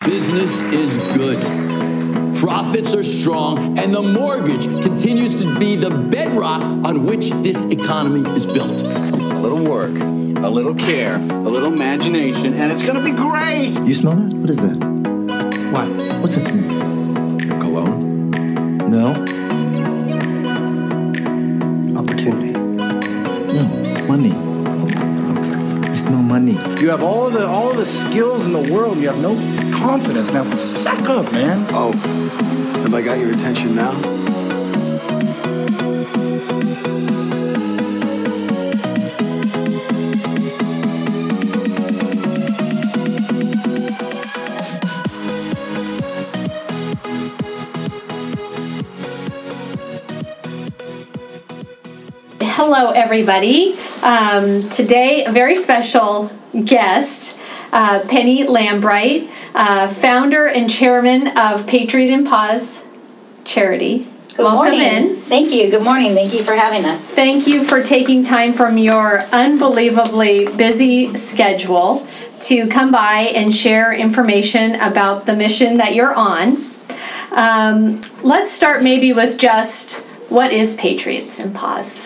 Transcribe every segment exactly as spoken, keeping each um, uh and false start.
Business is good. Profits are strong, and the mortgage continues to be the bedrock on which this economy is built. A little work, a little care, a little imagination, and it's gonna be great! You smell that? What is that? What? What's that smell? Cologne? No. Opportunity. No. Money. Okay. You smell money. You have all of the all of the skills in the world. You have no confidence. Now, suck up, man. Oh, have I got your attention now? Hello, everybody. Um, today, a very special guest, uh, Penny Lambright, uh, founder and chairman of Patriot and Paws Charity. Good Welcome morning. in. Thank you. Good morning. Thank you for having us. Thank you for taking time from your unbelievably busy schedule to come by and share information about the mission that you're on. Um, let's start maybe with just, what is Patriots and Paws?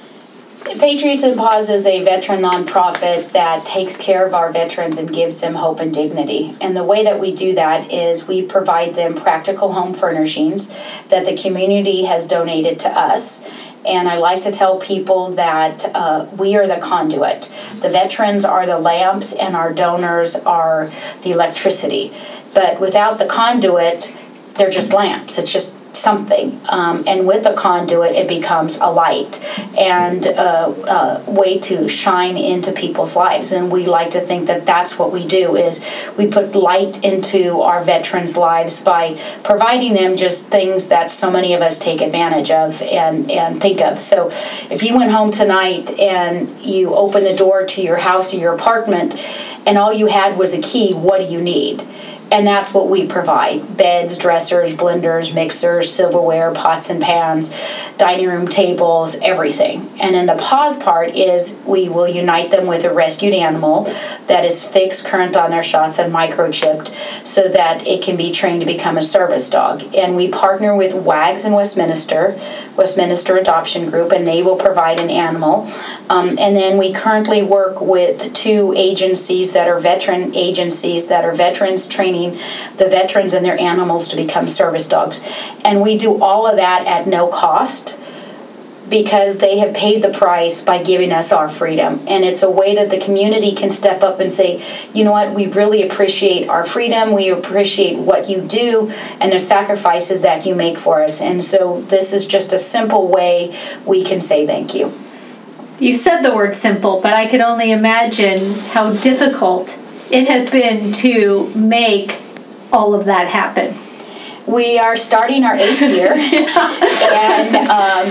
Patriots and Paws is a veteran nonprofit that takes care of our veterans and gives them hope and dignity. And the way that we do that is we provide them practical home furnishings that the community has donated to us. And I like to tell people that uh, we are the conduit. The veterans are the lamps and our donors are the electricity. But without the conduit, they're just lamps. It's just something, um, and with the conduit it becomes a light and a, a way to shine into people's lives. And we like to think that that's what we do, is we put light into our veterans' lives by providing them just things that so many of us take advantage of and, and think of. So if you went home tonight and you opened the door to your house or your apartment and all you had was a key, what do you need? And that's what we provide: beds, dressers, blenders, mixers, silverware, pots and pans, dining room tables, everything. And then the pause part is we will unite them with a rescued animal that is fixed, current on their shots, and microchipped so that it can be trained to become a service dog. And we partner with WAGS in Westminster, Westminster Adoption Group, and they will provide an animal. Um, and then we currently work with two agencies that are veteran agencies that are veterans training the veterans and their animals to become service dogs. And we do all of that at no cost because they have paid the price by giving us our freedom. And it's a way that the community can step up and say, you know what, we really appreciate our freedom, we appreciate what you do and the sacrifices that you make for us. And so this is just a simple way we can say thank you. You said the word simple, but I could only imagine how difficult it has been to make all of that happen. We are starting our eighth year, and um,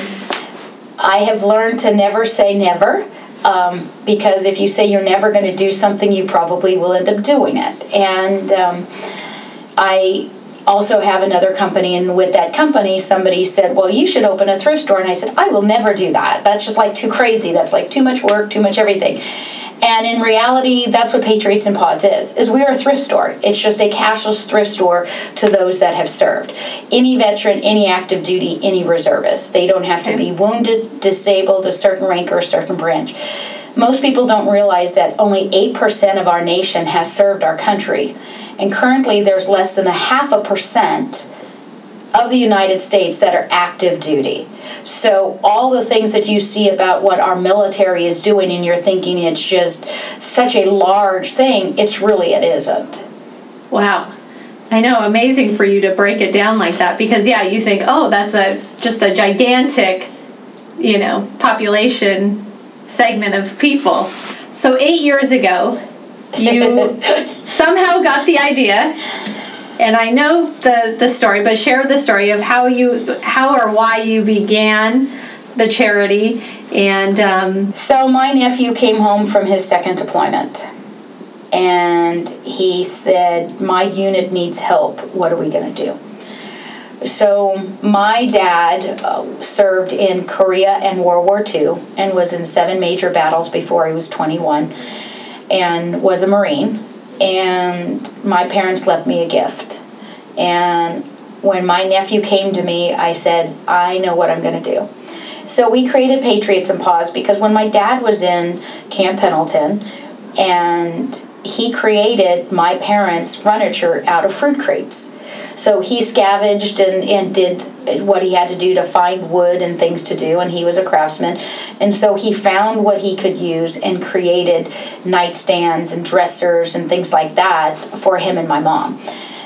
I have learned to never say never, um, because if you say you're never going to do something, you probably will end up doing it. And um, I also have another company, and with that company, somebody said, well, you should open a thrift store. And I said, I will never do that. That's just like too crazy. That's like too much work, too much everything. And in reality, that's what Patriots and Paws is, is we are a thrift store. It's just a cashless thrift store to those that have served. Any veteran, any active duty, any reservist. They don't have to be wounded, disabled, a certain rank, or a certain branch. Most people don't realize that only eight percent of our nation has served our country. And currently, there's less than a half a percent of the United States that are active duty. So all the things that you see about what our military is doing and you're thinking it's just such a large thing, it's really, it isn't. Wow. I know, amazing for you to break it down like that, because yeah, you think, oh, that's a just a gigantic, you know, population segment of people. So eight years ago, you somehow got the idea. And I know the, the story, but share the story of how you, how or why you began the charity. And um, so my nephew came home from his second deployment, and he said, "My unit needs help. What are we going to do?" So my dad uh, served in Korea and World War Two and was in seven major battles before he was twenty-one, and was a Marine. and my parents left me a gift. And when my nephew came to me, I said, I know what I'm going to do. So we created Patriots and Paws because when my dad was in Camp Pendleton, and he created my parents' furniture out of fruit crates. So he scavenged and, and did what he had to do to find wood and things to do, and he was a craftsman. And so he found what he could use and created nightstands and dressers and things like that for him and my mom.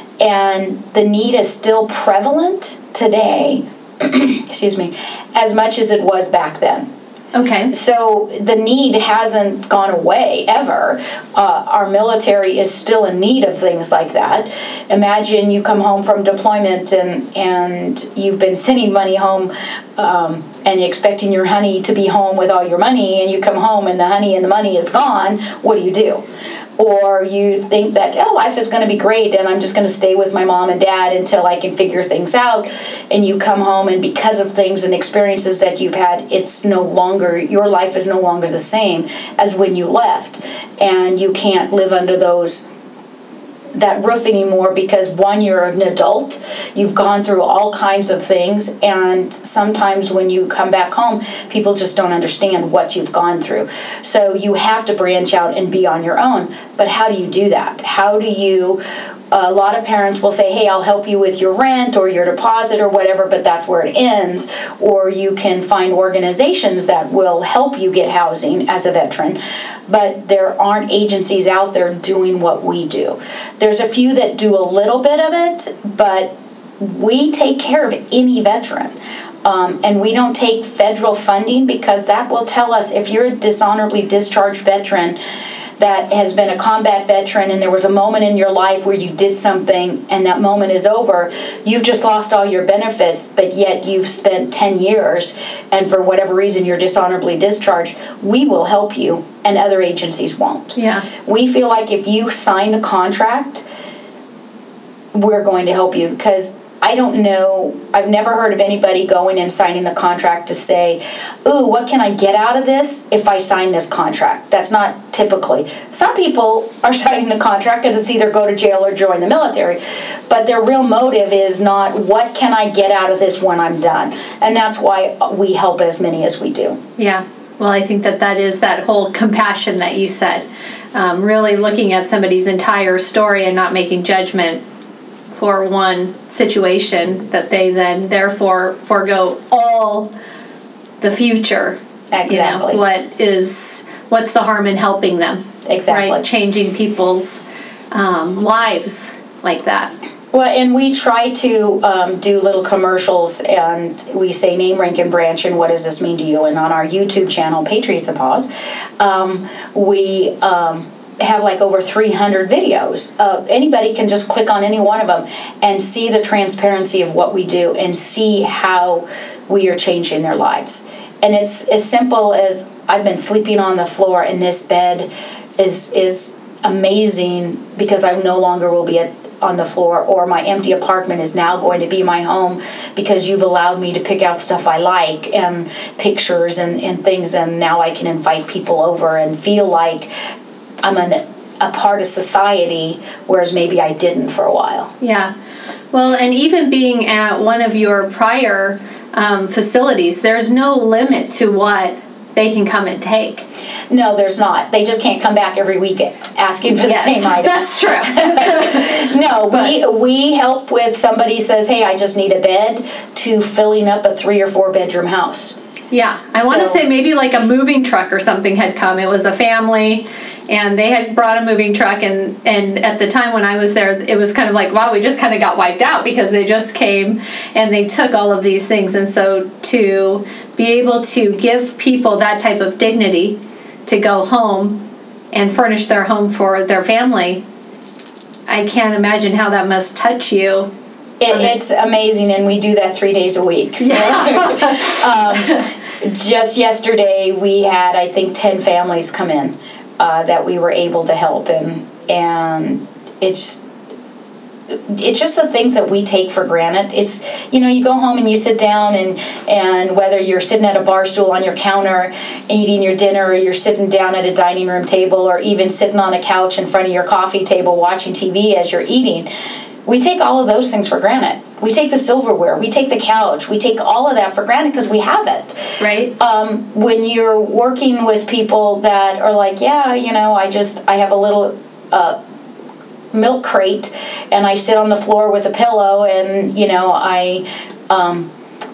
And the need is still prevalent today, excuse me, as much as it was back then. Okay. So the need hasn't gone away ever. Uh, our military is still in need of things like that. Imagine you come home from deployment and and you've been sending money home um, and you're expecting your honey to be home with all your money, and you come home and the honey and the money is gone. What do you do? Or you think that, oh, life is going to be great and I'm just going to stay with my mom and dad until I can figure things out. And you come home, and because of things and experiences that you've had, it's no longer, your life is no longer the same as when you left. And you can't live under those that roof anymore because, one, you're an adult, you've gone through all kinds of things, and sometimes when you come back home, people just don't understand what you've gone through. So you have to branch out and be on your own. But how do you do that? How do you, a lot of parents will say, hey, I'll help you with your rent or your deposit or whatever, but that's where it ends. Or you can find organizations that will help you get housing as a veteran. But there aren't agencies out there doing what we do. There's a few that do a little bit of it, but we take care of any veteran. Um, and we don't take federal funding because that will tell us if you're a dishonorably discharged veteran that has been a combat veteran and there was a moment in your life where you did something and that moment is over, you've just lost all your benefits, but yet you've spent ten years and for whatever reason you're dishonorably discharged, we will help you and other agencies won't. Yeah. We feel like if you sign the contract, we're going to help you because I don't know, I've never heard of anybody going and signing the contract to say, ooh, what can I get out of this if I sign this contract? That's not typically. Some people are signing the contract because it's either go to jail or join the military. But their real motive is not, what can I get out of this when I'm done? And that's why we help as many as we do. Yeah. Well, I think that that is that whole compassion that you said. Um, really looking at somebody's entire story and not making judgment for one situation that they then therefore forego all the future. Exactly. You know, what is what's the harm in helping them? Exactly. Right? Changing people's um, lives like that. Well, and we try to um, do little commercials, and we say name, rank, and branch, and what does this mean to you? And on our YouTube channel, Patriots and Paws, um, we um, have like over three hundred videos. Uh, anybody can just click on any one of them and see the transparency of what we do and see how we are changing their lives. And it's as simple as I've been sleeping on the floor, and this bed is is amazing because I no longer will be at on the floor, or my empty apartment is now going to be my home because you've allowed me to pick out stuff I like and pictures and, and things, and now I can invite people over and feel like I'm an, a part of society, whereas maybe I didn't for a while. Yeah. Well, and even being at one of your prior um, facilities, there's no limit to what they can come and take. No, there's not. They just can't come back every week asking for the yes, same items. That's true. No, but, we we help with somebody says, hey, I just need a bed, to filling up a three or four bedroom house. Yeah, I so, want to say maybe like a moving truck or something had come. It was a family, and they had brought a moving truck, and, and at the time when I was there, it was kind of like, wow, we just kind of got wiped out because they just came and they took all of these things. And so to be able to give people that type of dignity to go home and furnish their home for their family, I can't imagine how that must touch you. It, it's amazing, and we do that three days a week. So, um, just yesterday, we had, I think, ten families come in uh, that we were able to help, and and it's it's just the things that we take for granted. It's, you know, you go home and you sit down and, and whether you're sitting at a bar stool on your counter eating your dinner, or you're sitting down at a dining room table, or even sitting on a couch in front of your coffee table watching T V as you're eating, we take all of those things for granted. We take the silverware, we take the couch, we take all of that for granted because we have it. Right. Um, when you're working with people that are like, yeah, you know, I just, I have a little uh, milk crate and I sit on the floor with a pillow and, you know, I, um,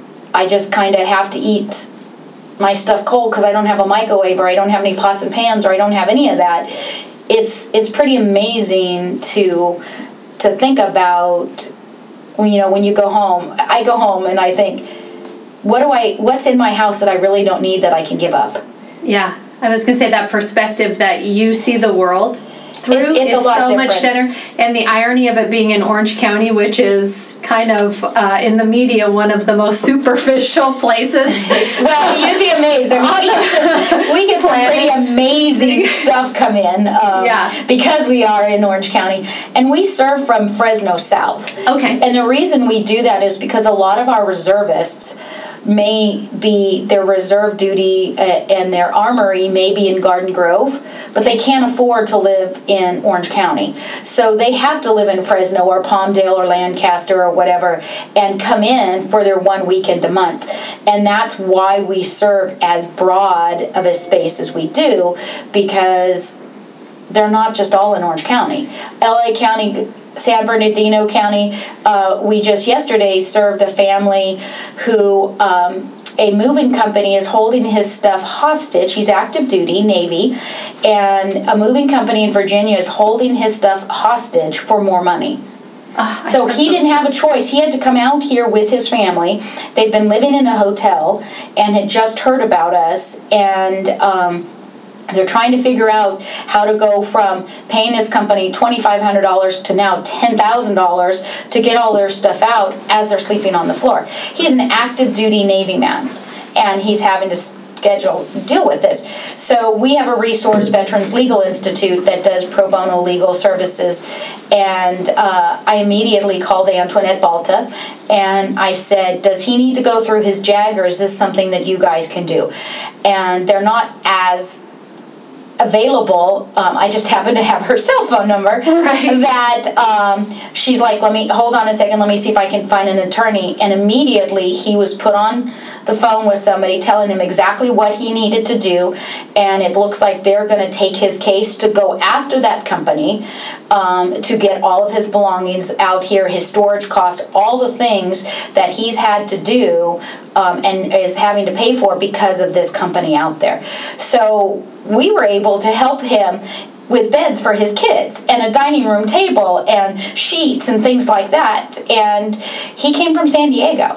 I just kind of have to eat my stuff cold because I don't have a microwave, or I don't have any pots and pans, or I don't have any of that. It's, it's pretty amazing to... to think about, when you know, when you go home. I go home and I think, what do I, what's in my house that I really don't need that I can give up? Yeah, I was going to say that perspective that you see the world through It's- it's is a lot so much different. better. And the irony of it being in Orange County, which is kind of, uh, in the media, one of the most superficial places. Well, you'd be amazed. I mean, we get some pretty amazing stuff come in um, Yeah. because we are in Orange County. And we serve from Fresno South. Okay. And the reason we do that is because a lot of our reservists may be, their reserve duty uh, and their armory may be in Garden Grove, but they can't afford to live in Orange County. So they have to live in Fresno or Palmdale or Lancaster or whatever and come in for their one weekend a month. And that's why we serve as broad of a space as we do, because they're not just all in Orange County. L A County, San Bernardino County, uh, we just yesterday served a family who um, a moving company is holding his stuff hostage. He's active duty, Navy, and a moving company in Virginia is holding his stuff hostage for more money. Oh, So he didn't have a choice. He had to come out here with his family. They've been living in a hotel and had just heard about us, and um, they're trying to figure out how to go from paying this company twenty-five hundred dollars to now ten thousand dollars to get all their stuff out as they're sleeping on the floor. He's an active duty Navy man, and he's having to schedule deal with this. So we have a resource, Veterans Legal Institute, that does pro bono legal services, and uh, I immediately called Antoinette Balta, and I said, does he need to go through his JAG, or is this something that you guys can do? And they're not as available. Um, I just happen to have her cell phone number. Right. That um, she's like, let me, hold on a second, let me see if I can find an attorney. And immediately he was put on the phone with somebody telling him exactly what he needed to do. And it looks like they're going to take his case to go after that company um, to get all of his belongings out here, his storage costs, all the things that he's had to do um, and is having to pay for because of this company out there. So we were able to help him with beds for his kids and a dining room table and sheets and things like that. And he came from San Diego.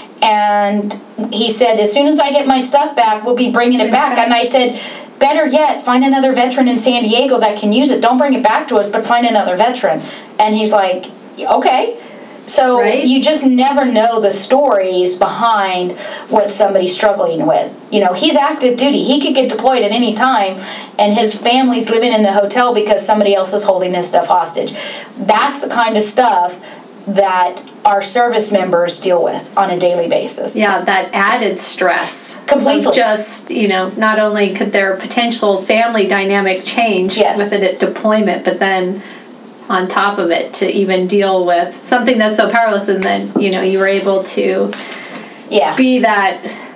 And he said, as soon as I get my stuff back, we'll be bringing it back. And I said, better yet, find another veteran in San Diego that can use it. Don't bring it back to us, but find another veteran. And he's like, okay. So Right. you just never know the stories behind what somebody's struggling with. You know, he's active duty. He could get deployed at any time, and his family's living in the hotel because somebody else is holding his stuff hostage. That's the kind of stuff that our service members deal with on a daily basis. Yeah, that added stress. Completely. Of just, you know, not only could their potential family dynamic change Yes. with it at deployment, but then on top of it to even deal with something that's so powerless, and then, you know, you were able to Yeah. be that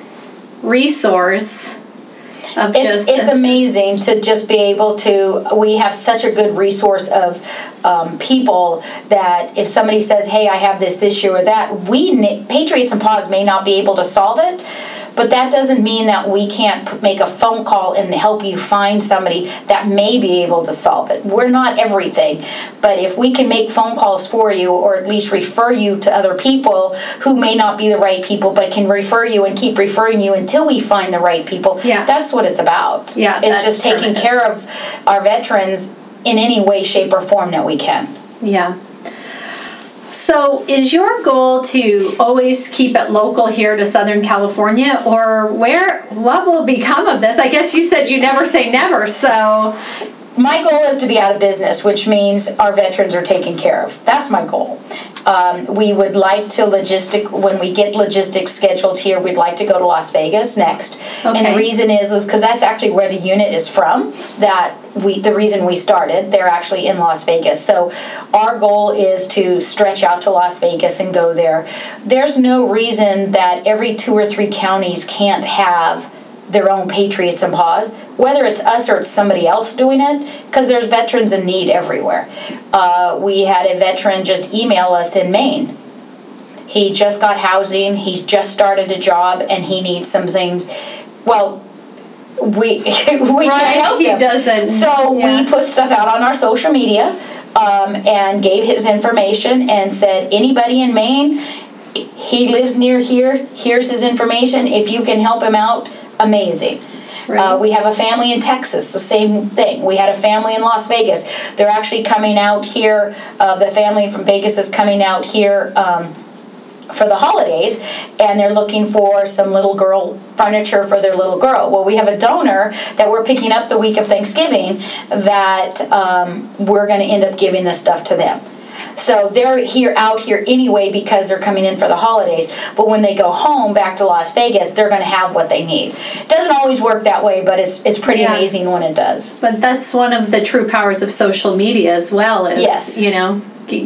resource of It's, just... it's amazing to just be able to, we have such a good resource of um, people that if somebody says, hey, I have this issue or that, we, Patriots and Paws may not be able to solve it, but that doesn't mean that we can't p- make a phone call and help you find somebody that may be able to solve it. We're not everything, but if we can make phone calls for you, or at least refer you to other people who may not be the right people, but can refer you and keep referring you until we find the right people, Yeah. that's what it's about. Yeah, It's that's just taking tremendous. care of our veterans in any way, shape, or form that we can. Yeah. So is your goal to always keep it local here to Southern California, or where, what will become of this? I guess you said you never say never, so my goal is to be out of business, which means our veterans are taken care of. That's my goal. Um, we would like to logistic when we get logistics scheduled here. We'd like to go to Las Vegas next, okay. and the reason is is because that's actually where the unit is from. That we the reason we started. They're actually in Las Vegas. So our goal is to stretch out to Las Vegas and go there. There's no reason that every two or three counties can't have their own Patriots and Paws, whether it's us or it's somebody else doing it, because there's veterans in need everywhere. Uh, we had a veteran just email us in Maine. He just got housing, he's just started a job, and he needs some things. Well, we we right, can't help he him. doesn't. So yeah. we put stuff out on our social media um, and gave his information and said, anybody in Maine, he lives near here, here's his information. If you can help him out, amazing. Right. Uh, we have a family in Texas, the same thing. We had a family in Las Vegas. They're actually coming out here. Uh, the family from Vegas is coming out here um, for the holidays, and they're looking for some little girl furniture for their little girl. Well, we have a donor that we're picking up the week of Thanksgiving that um, we're going to end up giving this stuff to them. So they're here out here anyway because they're coming in for the holidays. But when they go home back to Las Vegas, they're going to have what they need. It doesn't always work that way, but it's it's pretty yeah. amazing when it does. But that's one of the true powers of social media as well. Is, yes. You know,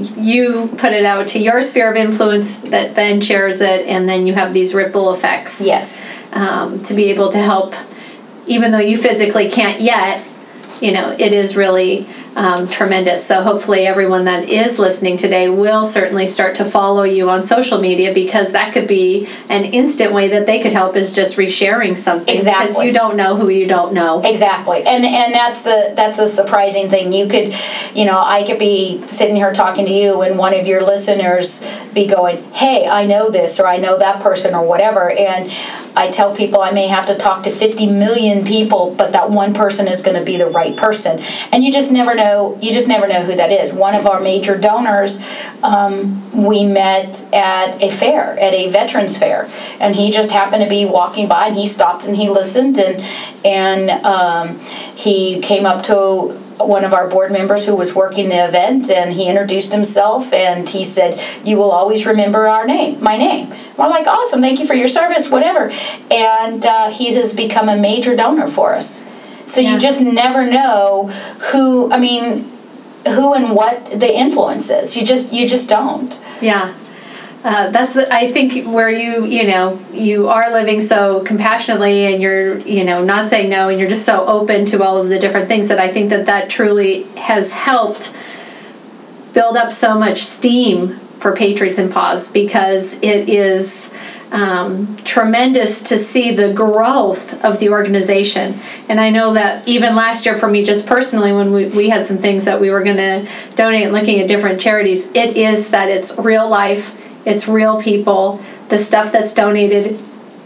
you put it out to your sphere of influence that then shares it, and then you have these ripple effects. Yes. Um, to be able to help, even though you physically can't yet, you know, it is really um, tremendous. So hopefully everyone that is listening today will certainly start to follow you on social media, because that could be an instant way that they could help, is just resharing something. Exactly. Because you don't know who you don't know. Exactly. And and that's the that's the surprising thing. You could, you know, I could be sitting here talking to you and one of your listeners be going, hey, I know this, or I know that person, or whatever. And I tell people I may have to talk to fifty million people, but that one person is going to be the right person. And you just never know. You just never know who that is. One of our major donors, um, we met at a fair, at a veterans fair, and he just happened to be walking by, and he stopped and he listened, and and um, he came up to one of our board members who was working the event, and he introduced himself, and he said, you will always remember our name, my name. We're like, awesome, thank you for your service, whatever. And uh, he has become a major donor for us. So yeah. You just never know who, I mean, who and what the influence is. You just, you just don't. Yeah. Uh, that's the, I think where you, you know, you are living so compassionately, and you're, you know, not saying no, and you're just so open to all of the different things, that I think that that truly has helped build up so much steam for Patriots and Paws, because it is um, tremendous to see the growth of the organization. And I know that even last year for me, just personally, when we, we had some things that we were going to donate and looking at different charities, it is that it's real life. It's real people. The stuff that's donated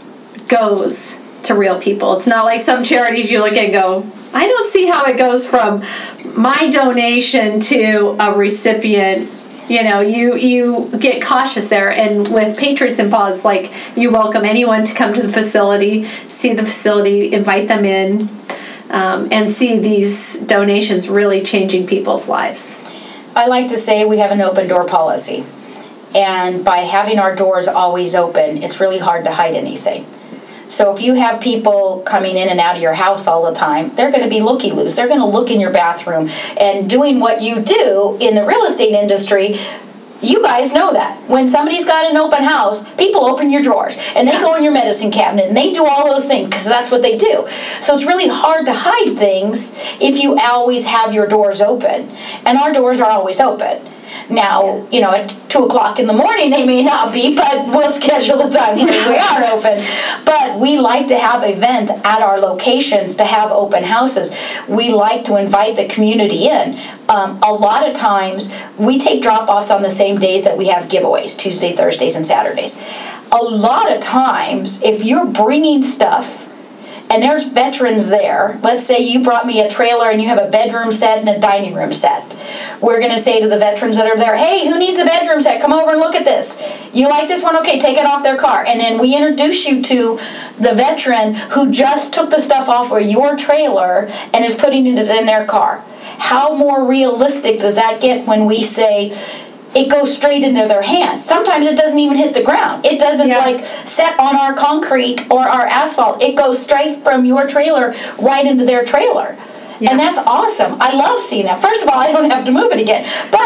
goes to real people. It's not like some charities you look at and go, I don't see how it goes from my donation to a recipient. You know, you, you get cautious there. And with Patriots and Paws, like, you welcome anyone to come to the facility, see the facility, invite them in, um, and see these donations really changing people's lives. I like to say we have an open door policy. And by having our doors always open, it's really hard to hide anything. So if you have people coming in and out of your house all the time, they're going to be looky-loos. They're going to look in your bathroom. And doing what you do in the real estate industry, you guys know that. When somebody's got an open house, people open your drawers. And they yeah. go in your medicine cabinet. And they do all those things because that's what they do. So it's really hard to hide things if you always have your doors open. And our doors are always open. Now, you know, at two o'clock in the morning, they may not be, but we'll schedule the times when we are open. But we like to have events at our locations to have open houses. We like to invite the community in. Um, a lot of times, we take drop-offs on the same days that we have giveaways, Tuesday, Thursdays, and Saturdays. A lot of times, if you're bringing stuff, and there's veterans there, let's say you brought me a trailer and you have a bedroom set and a dining room set. We're going to say to the veterans that are there, hey, who needs a bedroom set? Come over and look at this. You like this one? Okay, take it off their car. And then we introduce you to the veteran who just took the stuff off of your trailer and is putting it in their car. How more realistic does that get when we say it goes straight into their hands? Sometimes it doesn't even hit the ground. It doesn't yeah. like set on our concrete or our asphalt. It goes straight from your trailer right into their trailer. Yeah. And that's awesome. I love seeing that. First of all, I don't have to move it again. But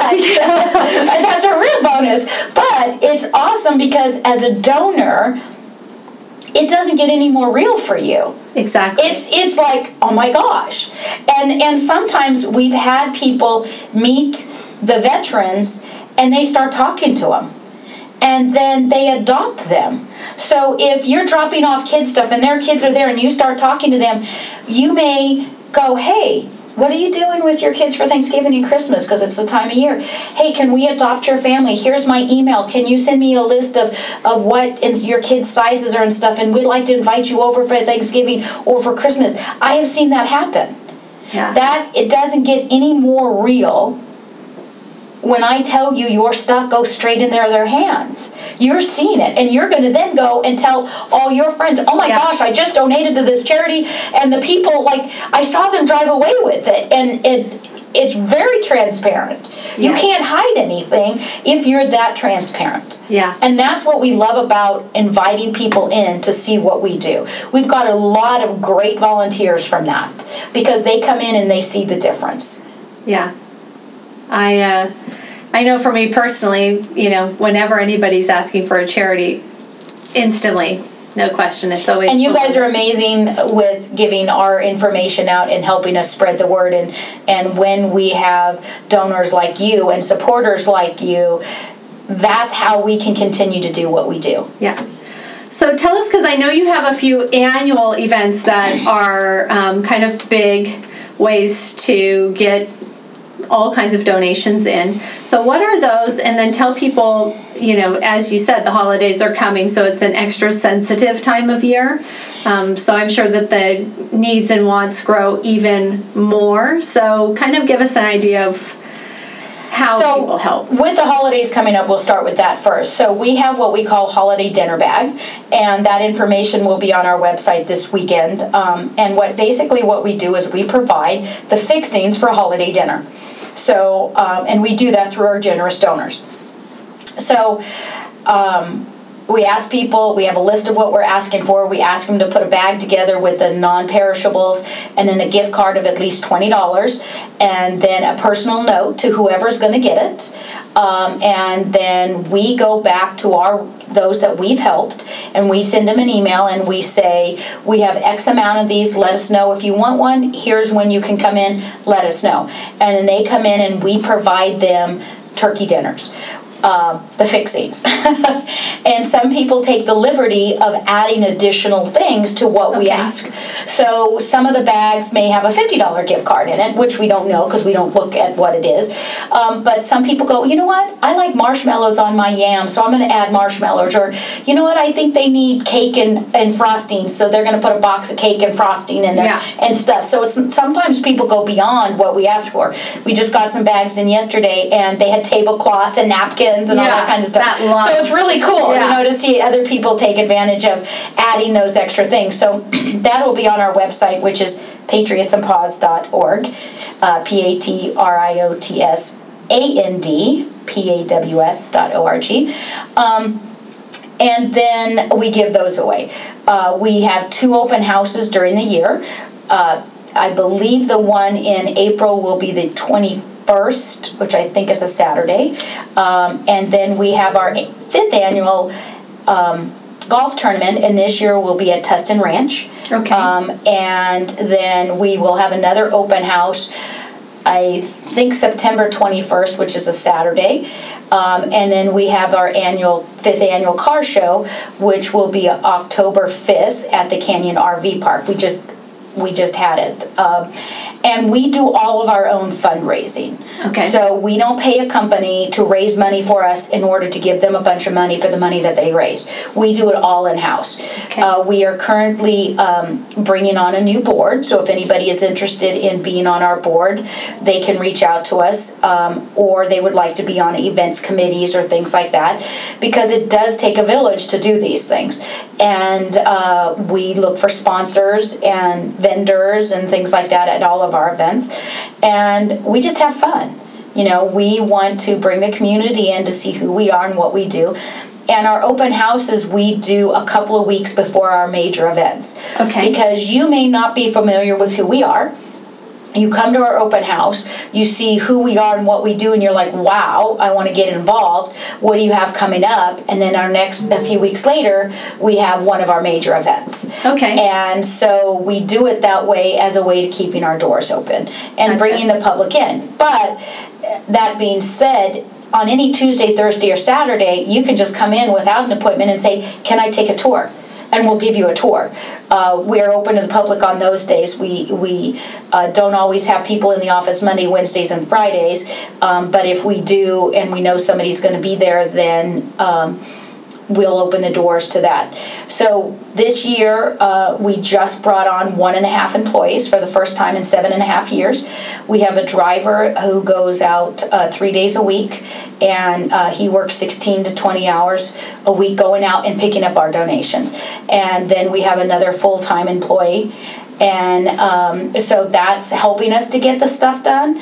that's a real bonus. But it's awesome because as a donor, it doesn't get any more real for you. Exactly. It's it's like, oh my gosh. And and sometimes we've had people meet the veterans and they start talking to them. And then they adopt them. So if you're dropping off kids stuff and their kids are there and you start talking to them, you may go, hey, what are you doing with your kids for Thanksgiving and Christmas? Because it's the time of year. Hey, can we adopt your family? Here's my email. Can you send me a list of, of what your kids' sizes are and stuff? And we'd like to invite you over for Thanksgiving or for Christmas. I have seen that happen. Yeah. That, it doesn't get any more real when I tell you your stuff goes straight in their, their hands. You're seeing it, and you're going to then go and tell all your friends, oh my yeah. gosh, I just donated to this charity, and the people, like, I saw them drive away with it, and it it's very transparent. You yeah. can't hide anything if you're that transparent. Yeah. And that's what we love about inviting people in to see what we do. We've got a lot of great volunteers from that, because they come in and they see the difference. Yeah. I uh, I know for me personally, you know, whenever anybody's asking for a charity, instantly, no question, it's always... And you guys are amazing with giving our information out and helping us spread the word. And, and when we have donors like you and supporters like you, that's how we can continue to do what we do. Yeah. So tell us, because I know you have a few annual events that are um, kind of big ways to get all kinds of donations in. So what are those? And then tell people, you know, as you said, the holidays are coming, so it's an extra sensitive time of year. Um, so I'm sure that the needs and wants grow even more. So kind of give us an idea of how so people help. With the holidays coming up, we'll start with that first. So we have what we call Holiday Dinner Bag, and that information will be on our website this weekend. Um, and what basically what we do is we provide the fixings for a holiday dinner. So, um, and we do that through our generous donors. So, um, we ask people, we have a list of what we're asking for. We ask them to put a bag together with the non-perishables and then a gift card of at least twenty dollars, and then a personal note to whoever's going to get it. Um, and then we go back to our those that we've helped, and we send them an email and we say, we have X amount of these, let us know if you want one, here's when you can come in, let us know. And then they come in and we provide them turkey dinners. Uh, the fixings. And some people take the liberty of adding additional things to what okay. we ask. So some of the bags may have a fifty dollars gift card in it, which we don't know because we don't look at what it is. Um, but some people go, you know what, I like marshmallows on my yam, so I'm going to add marshmallows. Or, you know what, I think they need cake and, and frosting, so they're going to put a box of cake and frosting in there yeah. and stuff. So it's sometimes people go beyond what we ask for. We just got some bags in yesterday, and they had tablecloths and napkins and yeah, all that kind of stuff. So it's really cool, yeah. you know, to see other people take advantage of adding those extra things. So that will be on our website, which is patriots and paws dot org, uh, P A T R I O T S A N D P A W S dot O R G. Um, and then we give those away. Uh, we have two open houses during the year. Uh, I believe the one in April will be the twenty-first, which I think is a Saturday. Um, and then we have our fifth annual um, golf tournament, and this year will be at Tustin Ranch. Okay. Um, and then we will have another open house, I think September twenty-first, which is a Saturday. Um, and then we have our annual fifth annual car show, which will be October fifth at the Canyon R V Park. We just we just had it. Um, And we do all of our own fundraising. Okay. So we don't pay a company to raise money for us in order to give them a bunch of money for the money that they raise. We do it all in-house. Okay. Uh, we are currently um, bringing on a new board, so if anybody is interested in being on our board, they can reach out to us, um, or they would like to be on events committees or things like that, because it does take a village to do these things. And uh, we look for sponsors and vendors and things like that at all of our events, and we just have fun. You know, we want to bring the community in to see who we are and what we do. And our open houses we do a couple of weeks before our major events. Okay. Because you may not be familiar with who we are. You come to our open house, you see who we are and what we do, and you're like, wow, I want to get involved. What do you have coming up? And then our next, a few weeks later, we have one of our major events. Okay. And so we do it that way as a way to keeping our doors open and Gotcha. bringing the public in. But that being said, on any Tuesday, Thursday, or Saturday, you can just come in without an appointment and say, can I take a tour? And we'll give you a tour. Uh, we are open to the public on those days. We we uh, don't always have people in the office Monday, Wednesdays, and Fridays. Um, but if we do, and we know somebody's going to be there, then um, we'll open the doors to that. So this year, uh, we just brought on one and a half employees for the first time in seven and a half years. We have a driver who goes out uh, three days a week, and uh, he works sixteen to twenty hours a week going out and picking up our donations. And then we have another full-time employee, and um, so that's helping us to get the stuff done.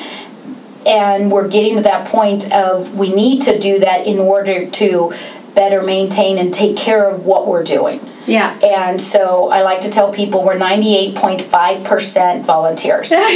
And we're getting to that point of we need to do that in order to better maintain and take care of what we're doing. Yeah. And so I like to tell people we're ninety-eight point five percent volunteers. Yeah.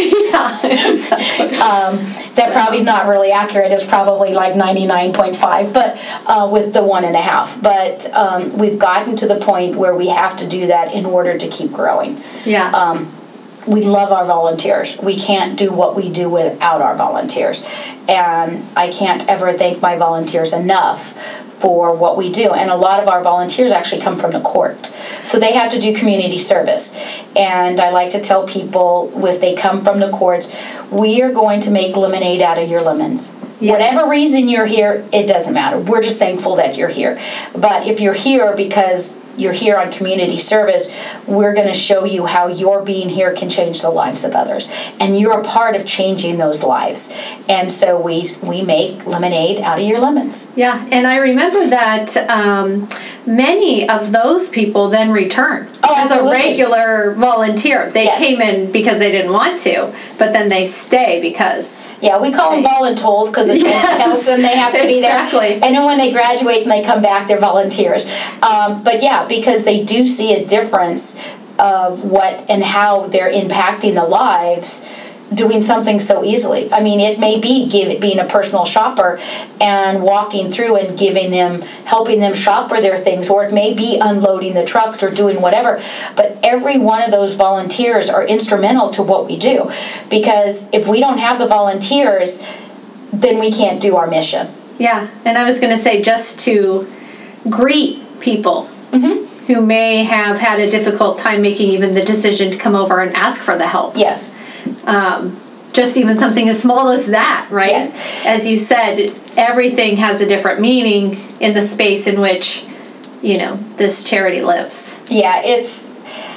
Exactly. Um, that probably not really accurate. It's probably like ninety-nine point five, but uh, with the one and a half. But um, we've gotten to the point where we have to do that in order to keep growing. Yeah. Um, we love our volunteers. We can't do what we do without our volunteers. And I can't ever thank my volunteers enough for what we do. And a lot of our volunteers actually come from the court. So they have to do community service. And I like to tell people, if they come from the courts, we are going to make lemonade out of your lemons. Yes. Whatever reason you're here, it doesn't matter. We're just thankful that you're here. But if you're here because you're here on community service, we're going to show you how your being here can change the lives of others. And you're a part of changing those lives. And so we we make lemonade out of your lemons. Yeah, and I remember that um, many of those people then return oh, as absolutely. a regular volunteer. They yes. came in because they didn't want to, but then they stay because... Yeah, we call they, them voluntold because the church yes, tells them they have to be exactly. there. And then when they graduate and they come back, they're volunteers. Um, but yeah, because they do see a difference of what and how they're impacting the lives doing something so easily. I mean, it may be give, being a personal shopper and walking through and giving them, helping them shop for their things, or it may be unloading the trucks or doing whatever. But every one of those volunteers are instrumental to what we do. Because if we don't have the volunteers, then we can't do our mission. Yeah, and I was going to say just to greet people mm-hmm. who may have had a difficult time making even the decision to come over and ask for the help. Yes. Um, just even something as small as that, right? Yes. As you said, everything has a different meaning in the space in which, you know, this charity lives. Yeah, it's,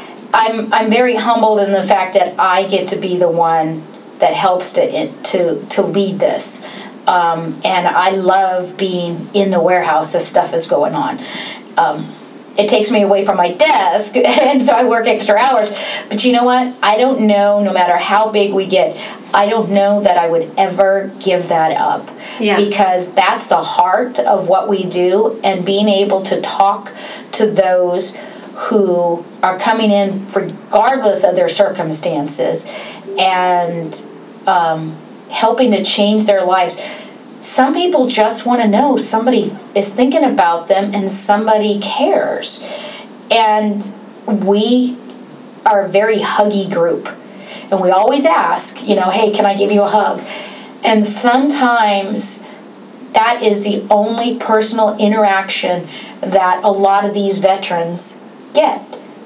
I'm I'm very humbled in the fact that I get to be the one that helps to to, to lead this. Um, and I love being in the warehouse as stuff is going on. Um, It takes me away from my desk, and so I work extra hours. But you know what? I don't know, no matter how big we get, I don't know that I would ever give that up. Yeah. Because that's the heart of what we do, and being able to talk to those who are coming in regardless of their circumstances and um, helping to change their lives. Some people just want to know somebody is thinking about them and somebody cares. And we are a very huggy group. And we always ask, you know, hey, can I give you a hug? And sometimes that is the only personal interaction that a lot of these veterans get.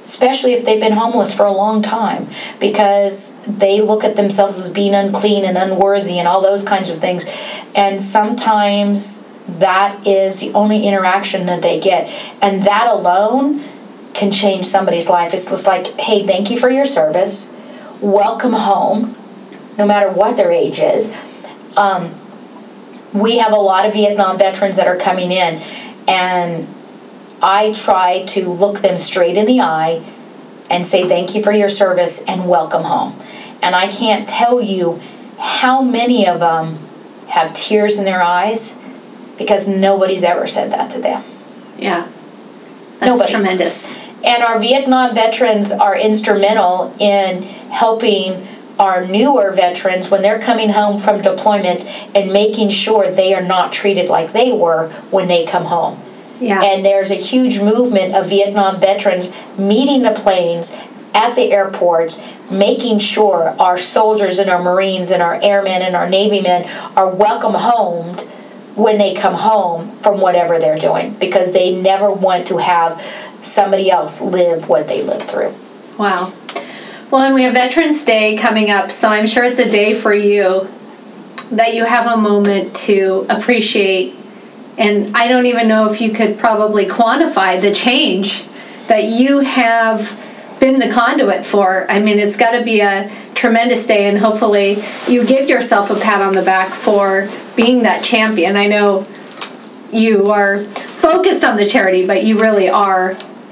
especially if they've been homeless for a long time, because they look at themselves as being unclean and unworthy and all those kinds of things. And sometimes that is the only interaction that they get. And that alone can change somebody's life. It's just like, hey, thank you for your service. Welcome home, no matter what their age is. Um, we have a lot of Vietnam veterans that are coming in, and I try to look them straight in the eye and say thank you for your service and welcome home. And I can't tell you how many of them have tears in their eyes because nobody's ever said that to them. Yeah. That's Nobody. Tremendous. And our Vietnam veterans are instrumental in helping our newer veterans when they're coming home from deployment and making sure they are not treated like they were when they come home. Yeah. And there's a huge movement of Vietnam veterans meeting the planes at the airports, making sure our soldiers and our Marines and our airmen and our Navy men are welcome home when they come home from whatever they're doing, because they never want to have somebody else live what they lived through. Wow. Well, and we have Veterans Day coming up, so I'm sure it's a day for you that you have a moment to appreciate. And I don't even know if you could probably quantify the change that you have been the conduit for. I mean, it's got to be a tremendous day, and hopefully you give yourself a pat on the back for being that champion. I know you are focused on the charity, but you really are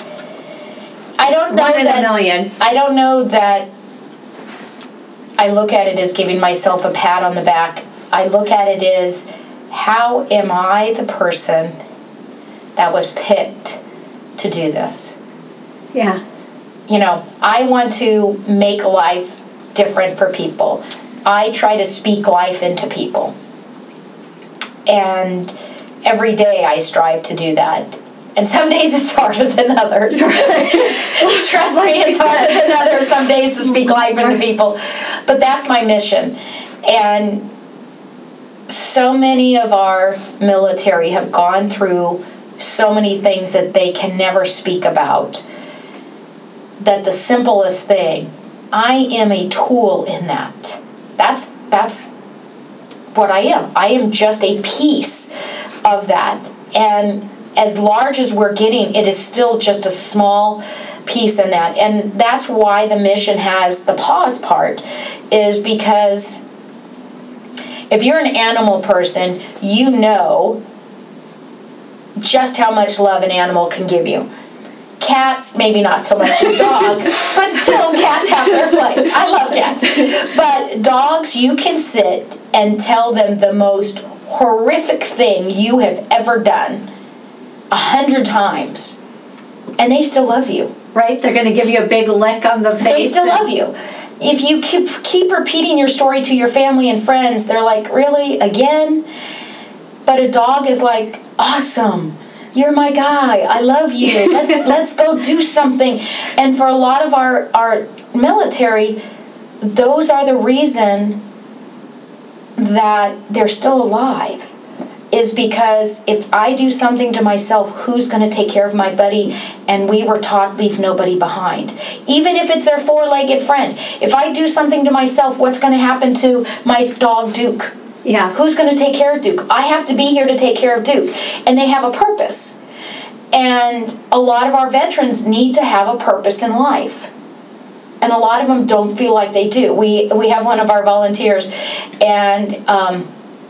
I don't know one in that, a million. I don't know that I look at it as giving myself a pat on the back. I look at it as, how am I the person that was picked to do this? Yeah. You know, I want to make life different for people. I try to speak life into people. And every day I strive to do that. And some days it's harder than others. Trust me, it's harder than others some days to speak life into people. But that's my mission. And so many of our military have gone through so many things that they can never speak about. That the simplest thing, I am a tool in that. That's that's what I am. I am just a piece of that. And as large as we're getting, it is still just a small piece in that. And that's why the mission has the pause part, is because if you're an animal person, you know just how much love an animal can give you. Cats, maybe not so much as dogs, but still cats have their place. I love cats. But dogs, you can sit and tell them the most horrific thing you have ever done a hundred times, and they still love you. Right? They're going to give you a big lick on the face. They still love you. If you keep, keep repeating your story to your family and friends, they're like, really? Again? But a dog is like, awesome. You're my guy. I love you. Let's let's go do something. And for a lot of our, our military, those are the reason that they're still alive. Is because if I do something to myself, who's going to take care of my buddy? And we were taught, leave nobody behind. Even if it's their four-legged friend. If I do something to myself, what's going to happen to my dog, Duke? Yeah. Who's going to take care of Duke? I have to be here to take care of Duke. And they have a purpose. And a lot of our veterans need to have a purpose in life. And a lot of them don't feel like they do. We, we have one of our volunteers, and um,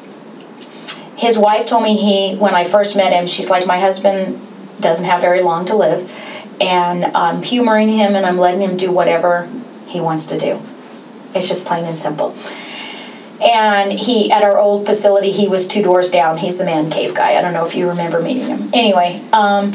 his wife told me he, when I first met him, she's like, my husband doesn't have very long to live, and I'm humoring him and I'm letting him do whatever he wants to do. It's just plain and simple. And he, at our old facility, he was two doors down. He's the man cave guy. I don't know if you remember meeting him. Anyway, um,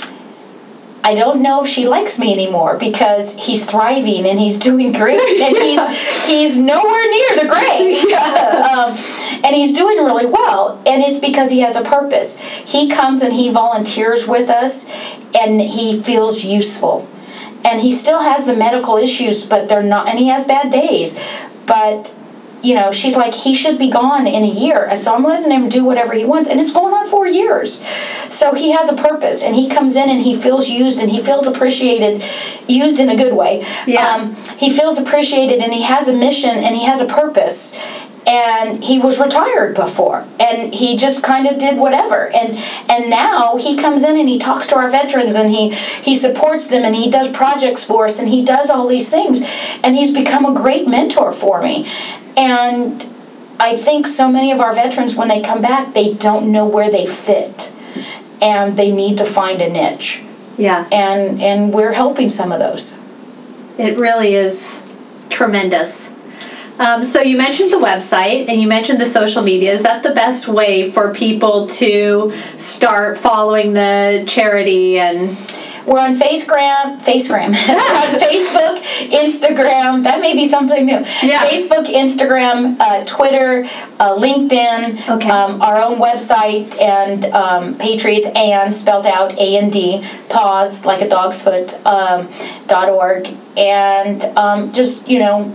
I don't know if she likes me anymore because he's thriving and he's doing great and he's he's nowhere near the grave. um, and he's doing really well, and it's because he has a purpose. He comes and he volunteers with us, and he feels useful. And he still has the medical issues, but they're not, and he has bad days. But you know, she's like, he should be gone in a year. And so I'm letting him do whatever he wants. And it's going on four years. So he has a purpose. And he comes in and he feels used and he feels appreciated, used in a good way. Yeah. Um, he feels appreciated and he has a mission and he has a purpose. And he was retired before, and he just kind of did whatever. And and now he comes in and he talks to our veterans, and he, he supports them, and he does projects for us, and he does all these things. And he's become a great mentor for me. And I think so many of our veterans, when they come back, they don't know where they fit, and they need to find a niche. Yeah. And and we're helping some of those. It really is tremendous. Um, so you mentioned the website and you mentioned the social media. Is that the best way for people to start following the charity? And we're on Facegram, Facegram. We're on Facebook, Instagram. That may be something new. Yeah. Facebook, Instagram, uh, Twitter, uh, LinkedIn, okay. um, our own website, and um, Patriots and spelled out A and D, paws like a dog's foot, um, dot org, and um, just you know.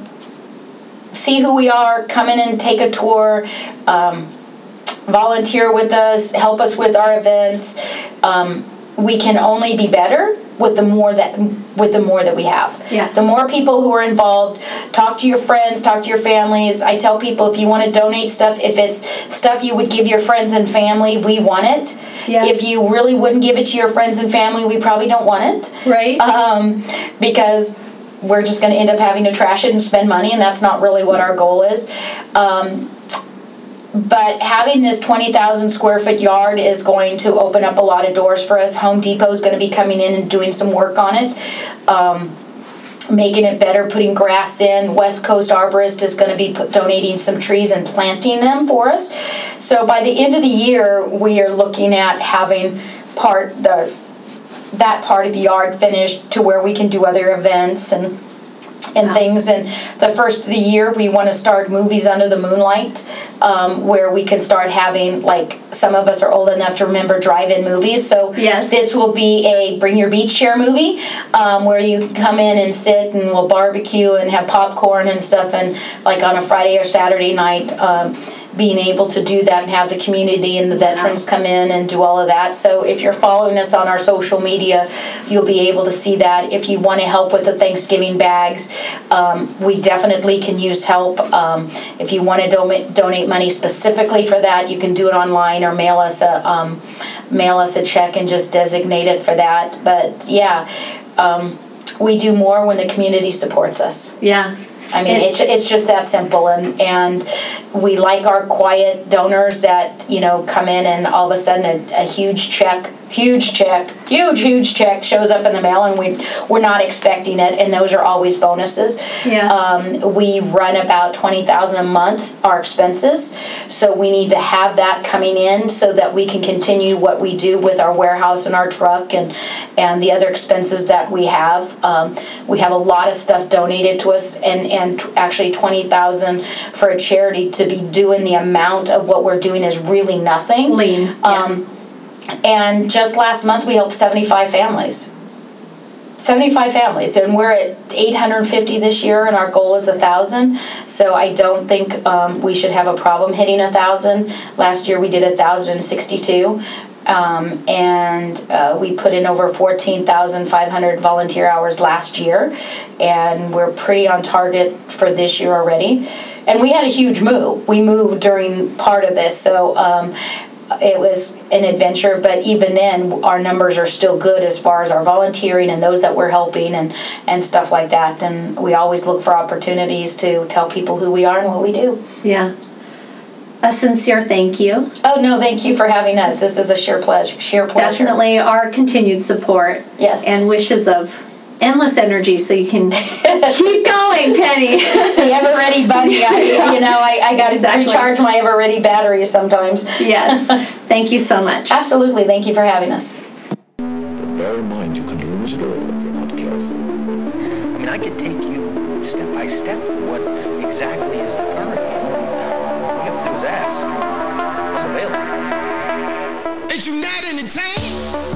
See who we are, come in and take a tour, um, volunteer with us, help us with our events. Um, we can only be better with the more that with the more that we have. Yeah. The more people who are involved, talk to your friends, talk to your families. I tell people if you want to donate stuff, if it's stuff you would give your friends and family, we want it. Yeah. If you really wouldn't give it to your friends and family, we probably don't want it. Right. Um, because we're just going to end up having to trash it and spend money, and that's not really what our goal is. Um, but having this twenty thousand square foot yard is going to open up a lot of doors for us. Home Depot is going to be coming in and doing some work on it, um, making it better, putting grass in. West Coast Arborist is going to be put, donating some trees and planting them for us. So by the end of the year, we are looking at having part the that part of the yard finished to where we can do other events and and wow. things. And the first of the year, we want to start Movies Under the Moonlight, um, where we can start having, like, some of us are old enough to remember drive-in movies. So yes. This will be a bring your beach chair movie, um, where you can come in and sit and we'll barbecue and have popcorn and stuff, and like on a Friday or Saturday night, um, being able to do that and have the community and the veterans come in and do all of that. So if you're following us on our social media, you'll be able to see that. If you want to help with the Thanksgiving bags, um, we definitely can use help. Um, if you want to do- donate money specifically for that, you can do it online or mail us a um, mail us a check and just designate it for that. But yeah, um, we do more when the community supports us. Yeah. I mean, it's it's just that simple, and and we like our quiet donors that, you know, come in and all of a sudden a, a huge check, huge check, huge, huge check shows up in the mail, and we, we're not expecting it, and those are always bonuses. Yeah. Um, we run about twenty thousand dollars a month, our expenses, so we need to have that coming in so that we can continue what we do with our warehouse and our truck and, and the other expenses that we have. Um, we have a lot of stuff donated to us, and, and t- actually twenty thousand dollars for a charity to be doing the amount of what we're doing is really nothing. Lean. Um, yeah. And just last month we helped seventy-five families. seventy-five families, and we're at eight hundred fifty this year, and our goal is one thousand. So I don't think um, we should have a problem hitting one thousand. Last year we did one thousand sixty-two. Um, and uh, we put in over fourteen thousand five hundred volunteer hours last year, and we're pretty on target for this year already. And we had a huge move. We moved during part of this, so um, it was an adventure, but even then our numbers are still good as far as our volunteering and those that we're helping and, and stuff like that. And we always look for opportunities to tell people who we are and what we do. Yeah. A sincere thank you. Oh, no, thank you for having us. This is a sheer pleasure. Sheer pleasure. Definitely our continued support. Yes. And wishes of endless energy so you can keep going, Penny. The ever-ready buddy. I, you know, I, I got to exactly. recharge my ever-ready batteries sometimes. Yes. Thank you so much. Absolutely. Thank you for having us. But bear in mind, you can lose it all if you're not careful. I mean, I could take you step by step through what exactly is occurring. All you have to do is ask. I'm available. Is you not entertained?